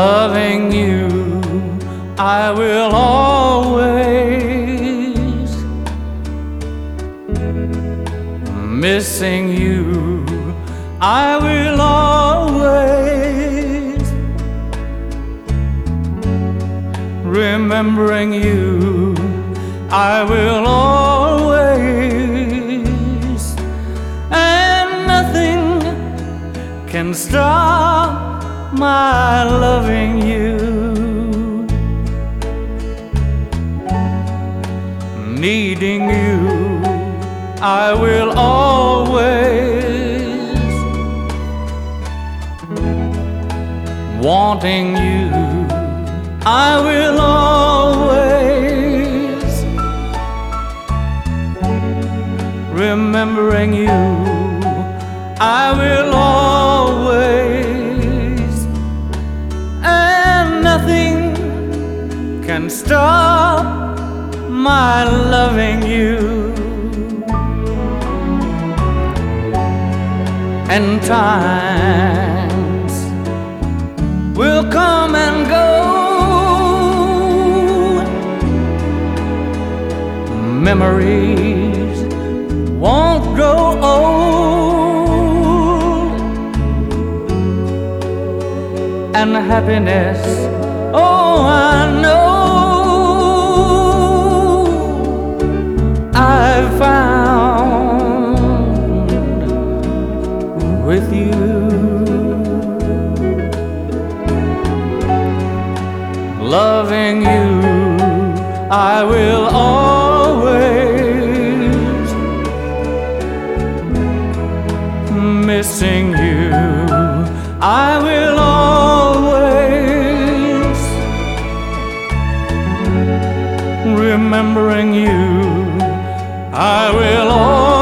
Loving you, I will always. Missing you, I will always. Remembering you, I will always. And nothing can stop my loving you. Needing you, I will always. Wanting you, I will always. Remembering you, I will always. And nothing can stop my loving you. And times will come and go, memories won't grow old, and happiness, oh, I know I've found with you. Loving you, I will always. Missing you, I will always. Remembering you, I will always.